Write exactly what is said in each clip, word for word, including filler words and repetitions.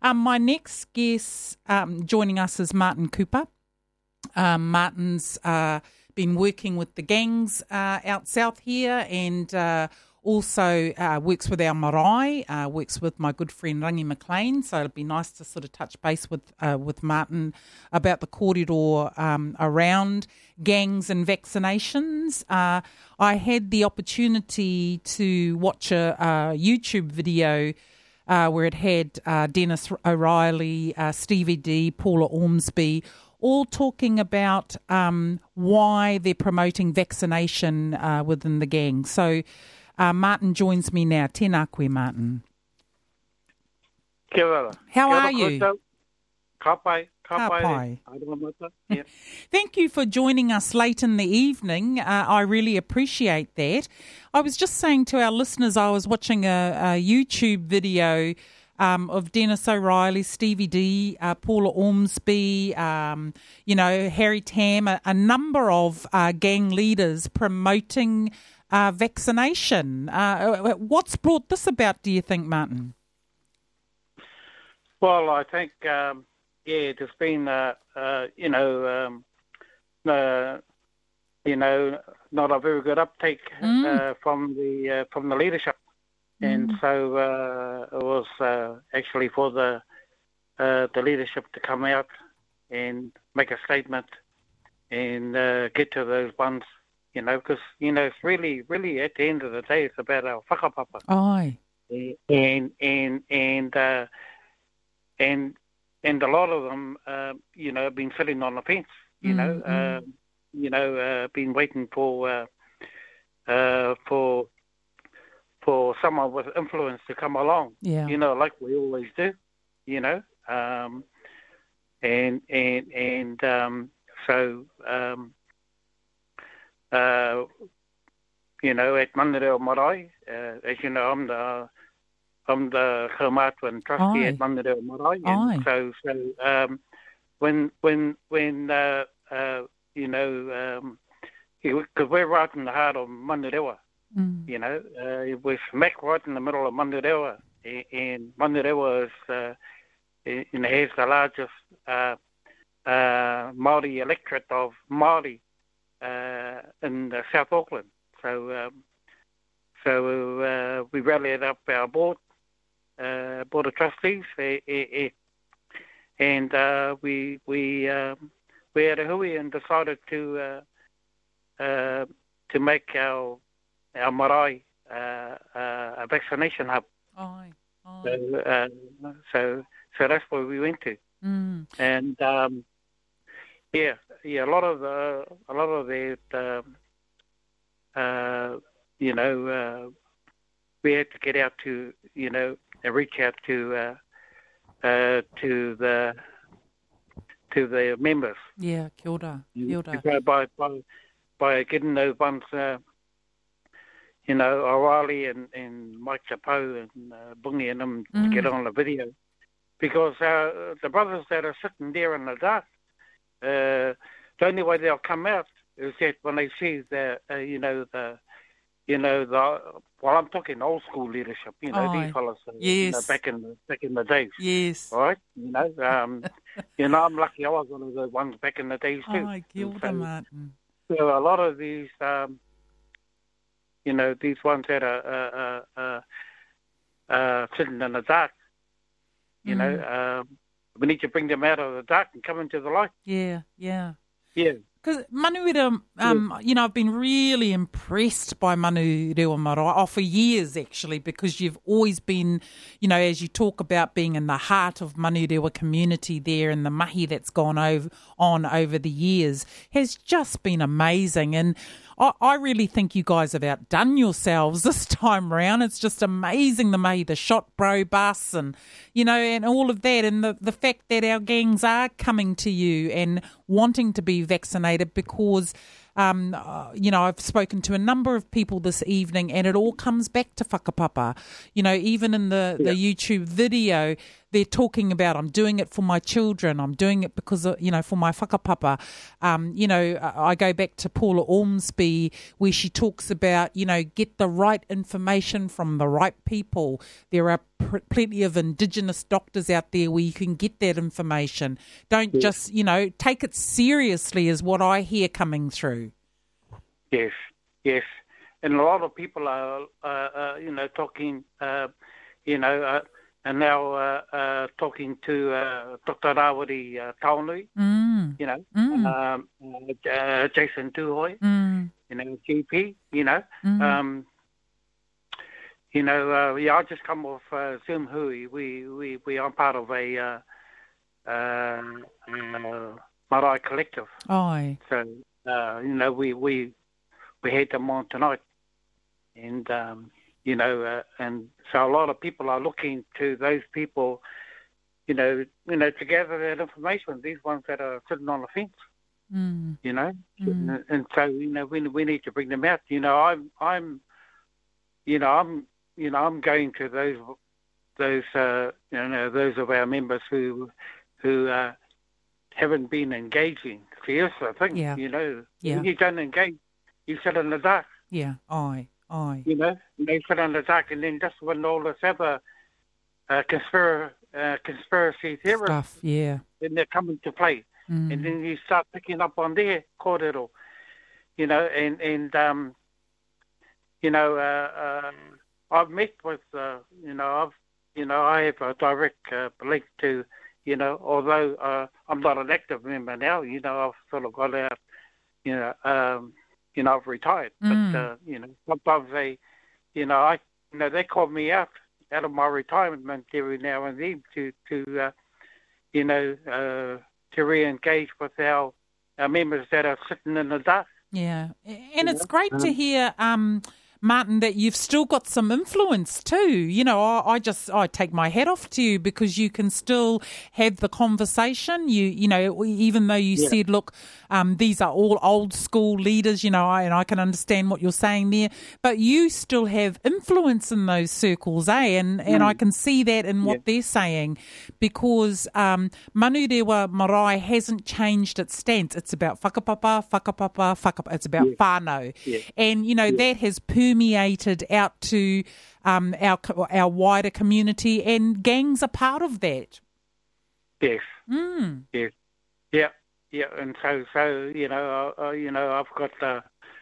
Um, my next guest um, joining us is Martin Cooper. Um, Martin's uh, been working with the gangs uh, out south here and uh, also uh, works with our marae, uh, works with my good friend Rangi McLean. So it'd be nice to sort of touch base with uh, with Martin about the kōrero um, around gangs and vaccinations. Uh, I had the opportunity to watch a, a YouTube video uh, where it had uh, Dennis O'Reilly, uh, Stevie D, Paula Ormsby, all talking about um, why they're promoting vaccination uh, within the gang. So uh, Martin joins me now. Tēnā koe, Martin. Kia ora. How Kia are ora you? koutou. Ka pai. Ka Ka pai. pai. Airumamata. Yeah. Thank you for joining us late in the evening. Uh, I really appreciate that. I was just saying to our listeners, I was watching a, a YouTube video um, of Dennis O'Reilly, Stevie D, uh, Paula Ormsby, um, you know, Harry Tam, a, a number of uh, gang leaders promoting uh, vaccination. Uh, what's brought this about, do you think, Martin? Well, I think, um, yeah, there's been, uh, uh, you know, um, uh, you know, not a very good uptake Mm. uh, from the uh, from the leadership, and Mm. so uh, it was uh, actually for the uh, the leadership to come out and make a statement and uh, get to those ones, you know, because you know it's really, really at the end of the day, it's about our whakapapa. Aye. and and and uh, and and a lot of them, uh, you know, have been sitting on the fence, you Mm, know, mm. uh, you know, uh, been waiting for uh, uh, for for someone with influence to come along, Yeah. you know, like we always do, you know, um, and and and um, so um, uh, you know, at Manareo Marae, uh, as you know, I'm the I'm the Kaumatuan trustee Aye. at Manareo Marae, Aye. and so so um, when when when uh, uh, you know, um, because we're right in the heart of Manurewa, Mm. you know, uh, we're smack right in the middle of Manurewa, a- and Manurewa is, uh, you know, has the largest uh, uh, Māori electorate of Māori uh, in uh, South Auckland. So, um, so uh, we rallied up our board, uh, board of trustees, eh, eh, eh, and uh, we we um, we had a hui and decided to uh, uh, to make our our marae uh, uh, a vaccination hub. Aye. Aye. So, uh, so so that's where we went to, Mm. and um, yeah, yeah, a lot of the a lot of the um, uh, you know uh, we had to get out to you know and reach out to uh, uh, to the to the members. Yeah, kia ora. Kia ora. So by by by getting those ones, uh, you know, O'Reilly and, and Mike Chapo and uh, Bungi and them Mm. to get on the video, because uh, the brothers that are sitting there in the dark, uh, the only way they'll come out is that when they see the uh, you know the you know the well I'm talking old school leadership, you know Aye. these fellas, uh, you know, Yes. back in the back in the days. Yes. All right, you know, um, you know, I'm lucky I was one of the ones back in the days too. Aye, kia And ora, so, Martin. so a lot of these, um, you know, these ones that are uh, uh, uh, uh, sitting in the dark, you Mm. know, um, we need to bring them out of the dark and come into the light. Yeah, yeah. Yeah. Because Manurewa, um, you know, I've been really impressed by Manurewa Marae, oh, for years actually, because you've always been, you know, as you talk about being in the heart of Manurewa community there and the mahi that's gone over, on over the years has just been amazing. And I, I really think you guys have outdone yourselves this time round. It's just amazing the mahi, the shot bro bus and, you know, and all of that. And the, the fact that our gangs are coming to you and wanting to be vaccinated because, um, uh, you know, I've spoken to a number of people this evening and it all comes back to whakapapa. You know, even in the, Yeah. the YouTube video, they're talking about, I'm doing it for my children. I'm doing it because, of, you know, for my whakapapa. Um, you know, I I go back to Paula Ormsby where she talks about, you know, get the right information from the right people. There are pr- plenty of Indigenous doctors out there where you can get that information. Don't yes. just, you know, take it seriously is what I hear coming through. Yes, yes. And a lot of people are, uh, uh, you know, talking, uh, you know, uh, and now uh, uh, talking to uh, Doctor Rawari uh, Taunui, Mm. you know, Mm. um, uh, Jason Tuhoi, Mm. you know, G P, you know. Mm. Um, you know, uh, yeah, I just come off uh, Zoom Hui. We, we, we are part of a uh, uh, uh, Marae Collective. Aye. So, uh, you know, we, we, we had them on tonight. And, um, you know, uh, and so a lot of people are looking to those people, you know, you know, to gather that information, these ones that are sitting on the fence, Mm. you know. Mm. And, and so, you know, we, we need to bring them out. You know, I'm, I'm, you know, I'm, you know, I'm going to those, those, uh, you know, those of our members who, who uh, haven't been engaging. See, that's the thing, Yeah. you know. Yeah. When you don't engage, you sit in the dark. Yeah. Aye. Aye. You know, they sit in the dark, and then just when all this other uh, conspir- uh, conspiracy theorists, Stuff. Yeah. then they come into play, Mm. and then you start picking up on their kōrero, you know, and and um, you know, uh, uh, I've met with, uh, you know, I've, you know, I have a direct uh, link to, you know, although uh, I'm not an active member now, you know, I've sort of got out, you know, um, you know, I've retired, Mm. but uh, you know, sometimes they, you know, I, you know, they call me out out of my retirement every now and then to to, uh, you know, uh, to re-engage with our our members that are sitting in the dark. Yeah. And it's know? great to Um, hear, um, Martin, that you've still got some influence too. You know, I, I just, I take my hat off to you because you can still have the conversation. You, you know, even though you Yeah. said, look, um, these are all old school leaders, you know, I, and I can understand what you're saying there, but you still have influence in those circles, eh? And, and Mm. I can see that in what Yeah. they're saying because, um, Manurewa Marae hasn't changed its stance. It's about whakapapa, whakapapa, whakapapa. It's about Yeah. whānau. Yeah. And, you know, Yeah. that has permeated out to um, our our wider community, and gangs are part of that. Yes. Mm. Yes. Yeah. Yeah. And so, so you know, uh, uh, you know, I've got, uh,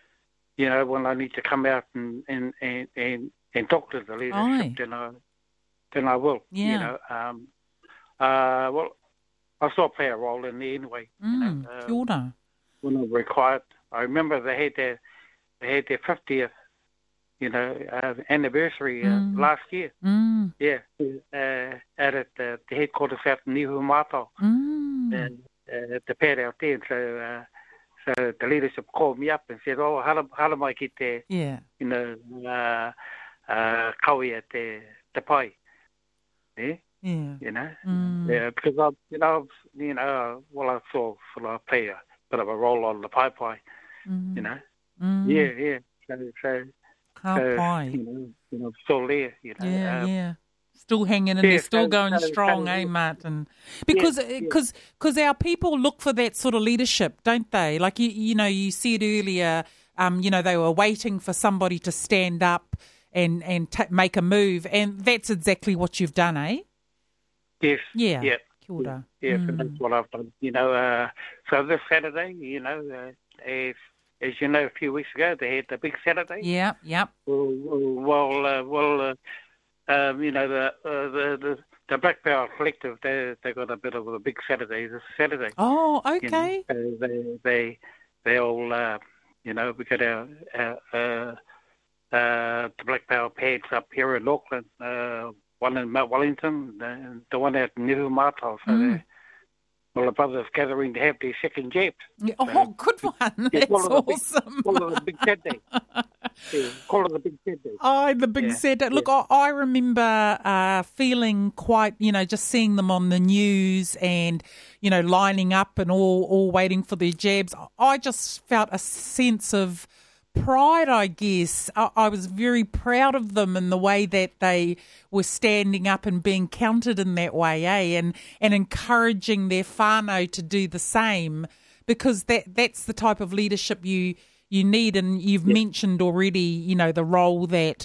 you know, when I need to come out and and and and, and talk to the leadership, Aye. then I then I will. Yeah. You know. Um, uh, well, I still play a role in there anyway. Mm. You know, uh, Kia ora. when I was required, I remember they had their they had their fiftieth, you know, uh, anniversary uh, Mm. last year. Mm. Yeah, uh, out at the, the headquarters out in Nihumato, Mm. and uh, at the pad out there. So, uh, so the leadership called me up and said, "Oh, how do, how do I get there? Yeah. You know, uh, uh, kaui at the the pai." Yeah, Yeah. you know, Mm. yeah, because I, you know, you know, well, I saw, well, I play a bit of a role on the pai pai, Mm. you know. Mm. Yeah, yeah. So, so, Ka so pai. you know, you know, still there, you know. Yeah, um, yeah. Still hanging in yeah, there, still so- going so- strong, so- eh, Martin? Because yeah. because because our people look for that sort of leadership, don't they? Like you you know, you said earlier, um, you know, they were waiting for somebody to stand up and and ta make a move, and that's exactly what you've done, eh? Yes. Yeah. Yeah. Kia ora. Yeah, so Mm. that's what I've done. You know, uh, so this Saturday, you know, uh, as, as you know, a few weeks ago, they had the big Saturday. Yeah, yep. Well, well, uh, well uh, um, you know, the, uh, the the the Black Power Collective, they they got a bit of a big Saturday this Saturday. Oh, You okay. know, uh, they they they all, uh, you know, we got our, our uh, uh, the Black Power pads up here in Auckland. Uh, one in Mount Wellington, the, the one out in Nihumato. So Mm. they well, the brothers gathering to have their second jabs. Yeah, Oh, good one. Yeah, That's call it a big- awesome. Call it a big Saturday. Yeah, call it a big Saturday. Oh, the big Yeah, set. Look, I, I remember uh, feeling quite, you know, just seeing them on the news and, you know, lining up and all, all waiting for their jabs. I just felt a sense of pride, I guess. I, I was very proud of them in the way that they were standing up and being counted in that way, eh? And, and encouraging their whānau to do the same, because that that's the type of leadership you you need. And you've Yeah. mentioned already, you know, the role that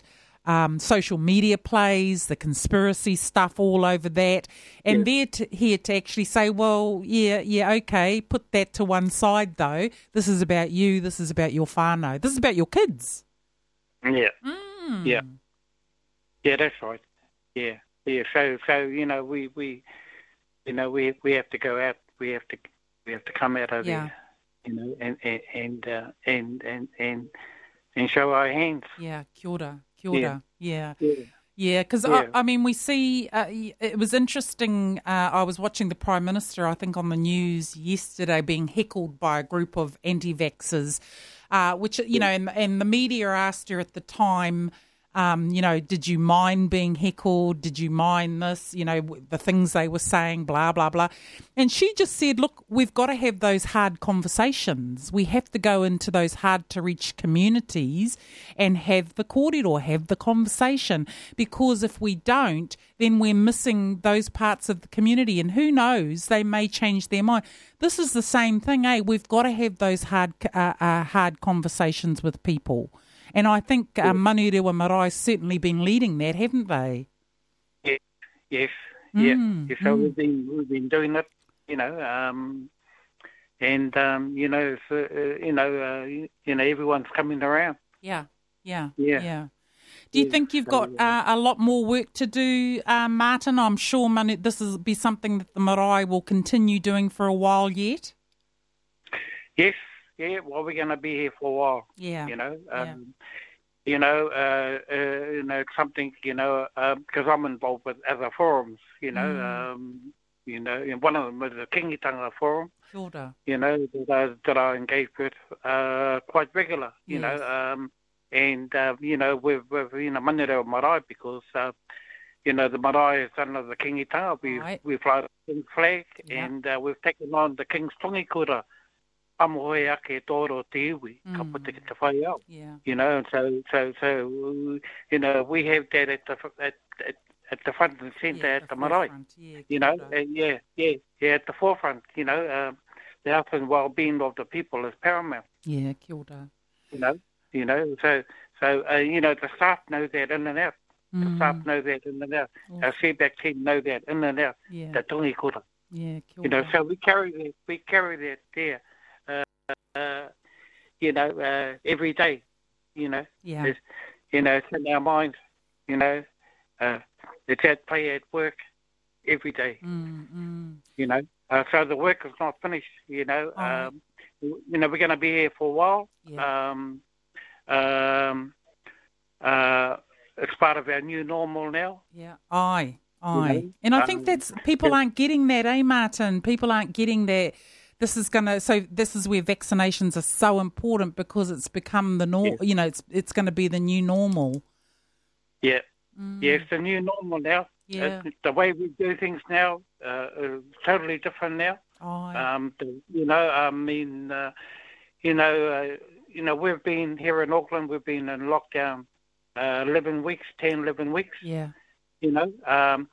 um, social media plays, the conspiracy stuff all over that, and Yeah. they're to, here to actually say, well, yeah, yeah, okay, put that to one side though. This is about you. This is about your whānau. This is about your kids. Yeah. Mm. Yeah. Yeah, that's right. Yeah. Yeah. So, so you know, we, we you know, we we have to go out. We have to we have to come out of Yeah. there, you know, and and and uh, and, and and and show our hands. Yeah, kia ora, kia ora. Yeah. Yeah. Yeah, because Yeah. I, I mean, we see. Uh, it was interesting. Uh, I was watching the Prime Minister, I think, on the news yesterday, being heckled by a group of anti-vaxxers, uh, which you know, and, and the media asked her at the time. Um, you know, did you mind being heckled? Did you mind this? You know, the things they were saying, blah, blah, blah. And she just said, look, we've got to have those hard conversations. We have to go into those hard-to-reach communities and have the kōrero, have the conversation. Because if we don't, then we're missing those parts of the community. And who knows, they may change their mind. This is the same thing, eh? We've got to have those hard, uh, uh, hard conversations with people. And I think uh, Manurewa Marae's certainly been leading that, haven't they? Yeah, yes, Mm, yeah. So mm. we've been we've been doing it, you know, um, and um, you know, so, uh, you know, uh, you know, everyone's coming around. Yeah, yeah, Yeah. yeah. Do you Yeah, think you've so, got uh, a lot more work to do, uh, Martin? I'm sure Manu- this will be something that the marae will continue doing for a while yet. Yes, yeah. Well, we're going to be here for a while. Yeah, You know, yeah. um, you know, uh, uh, you know, something, you know, because I'm involved with other forums. You know, Mm. um, you know, and one of them is the Kingitanga Forum. Kia ora. You know, that I, that I engage with uh, quite regular. You Yes. know, um, and uh, you know, we've, we've you know, Manurewa Marae because. Uh, You know, the marae is under the Kingitanga. We Right. we fly the King's flag, Yeah. and uh, we've taken on the King's tongikura. Amohe ake tōro te iwi, ka Mm. puta ki te whai au. Yeah, You know, so so so you know, we have that at the at at, at the front and centre yeah, at the, marae. forefront. Yeah, You kia know, ora. uh, yeah, yeah, yeah, at the forefront. You know, um, the health and well-being of the people is paramount. Yeah, kia ora. You know, you know, so so uh, you know, the staff know that in and out. The Mm. staff know that in and out. Awesome. Our feedback team know that in and out. Yeah, The tongikura. yeah, kia You know, ora. so we carry that, we carry that there, uh, uh, you know, uh, every day, you know, Yeah, it's, you know, it's in our minds, you know, uh, it's at play at work every day, mm, mm. you know, uh, so the work is not finished, you know, Aye. um, you know, we're going to be here for a while, Yeah, um, um, uh, it's part of our new normal now, yeah. Aye, aye. know, And I think um, that's people aren't getting that, eh, Martin? People aren't getting that. This is gonna. So this is where vaccinations are so important because it's become the norm. Yeah. You know, it's it's going to be the new normal. yeah. Mm, Yeah, it's the new normal now. Yeah. Uh, the way we do things now uh, is totally different now. Aye. Um, the, you know, I mean, uh, you know, uh, you know, we've been here in Auckland. We've been in lockdown uh, eleven weeks, ten, eleven weeks. Yeah. You know, um,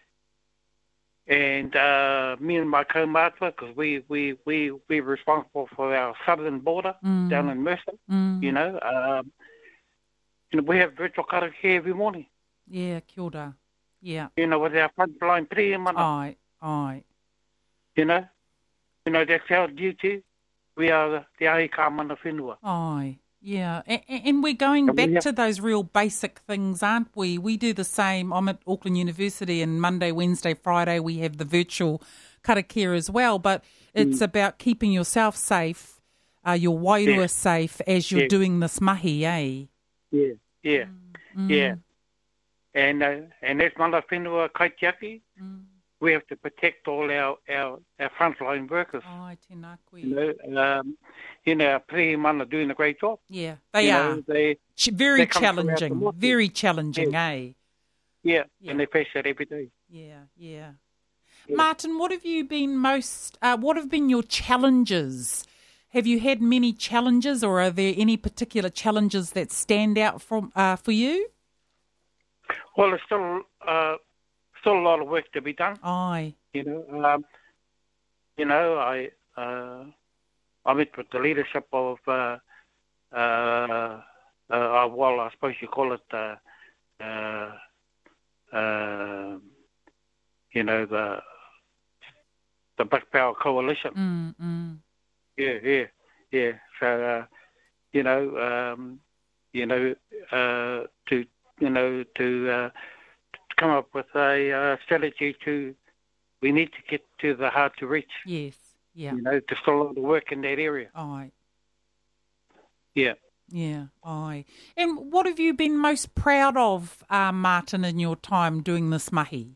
and uh, me and my co-master, because we we we we're responsible for our southern border Mm. down in Mercer. Mm. You know, um, you know, we have virtual karaoke every morning. Yeah. Kia ora. Yeah. You know, with our frontline priyamana. Aye. Aye. You know, you know that's our duty. We are the, the aika mana whenua. Aye. Yeah. And, and we're going And we back have- to those real basic things, aren't we? We do the same. I'm at Auckland University, and Monday, Wednesday, Friday we have the virtual karakia as well. But it's Mm. about keeping yourself safe, uh, your wairua Yeah. safe as you're Yeah. doing this mahi, eh? Yeah, yeah, Mm. yeah. And uh, and as mana whenua kaitiaki, Mm. we have to protect all our our, our frontline workers. Ai, tēnā koe. You know, um, you know, our priyamana doing a great job. Yeah, they you are. Know, they Ch- very they come throughout the challenging, motu. very challenging, eh? yeah, Yeah. and they face that every day. Yeah, yeah. Yeah. Martin, what have you been most, uh, what have been your challenges? Have you had many challenges, or are there any particular challenges that stand out from uh, for you? Well, there's still uh, still a lot of work to be done. Aye. You know, um, you know, I uh, I met with the leadership of uh, uh, uh, well, I suppose you call it uh, uh, uh, you know, the the Black Power Coalition. Mm, mm. Yeah, yeah, yeah. So, uh, you know, um, you know, uh, to you know to, uh, to come up with a uh, strategy to, we need to get to the hard to reach. Yes, yeah. You know, there's still a lot of work in that area. Aye. Yeah. Yeah, aye. And what have you been most proud of, uh, Martin, in your time doing this mahi?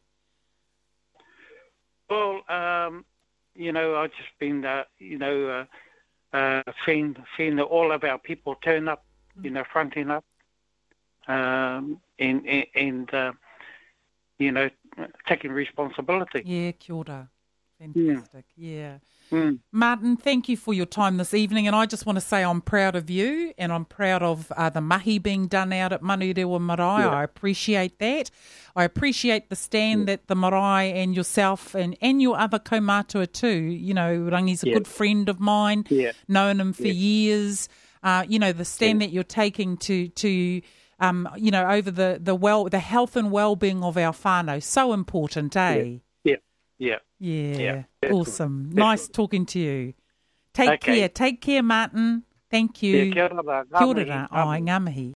Well, um, you know, I've just been, uh, you know, uh, uh, seeing seeing all of our people turn up, you know, fronting up, um, and and, and uh, you know, taking responsibility. Yeah, kia ora. Fantastic, yeah. Mm. Martin, thank you for your time this evening, and I just want to say I'm proud of you, and I'm proud of uh, the mahi being done out at Manurewa Marae. Yeah. I appreciate that. I appreciate the stand yeah. that the marae and yourself and, and your other kaumātua too. You know, Rangi's a yeah. good friend of mine, yeah. known him for yeah. years. Uh, you know, the stand yeah. that you're taking to to um, you know, over the the well, the health and well-being of our whānau, so important, eh? Yeah. Yeah. Yeah, yeah. awesome. Nice talking to you. Take okay. care. Take care, Martin. Thank you. Yeah, kia ora, Kia ora. Ai, ngā mihi.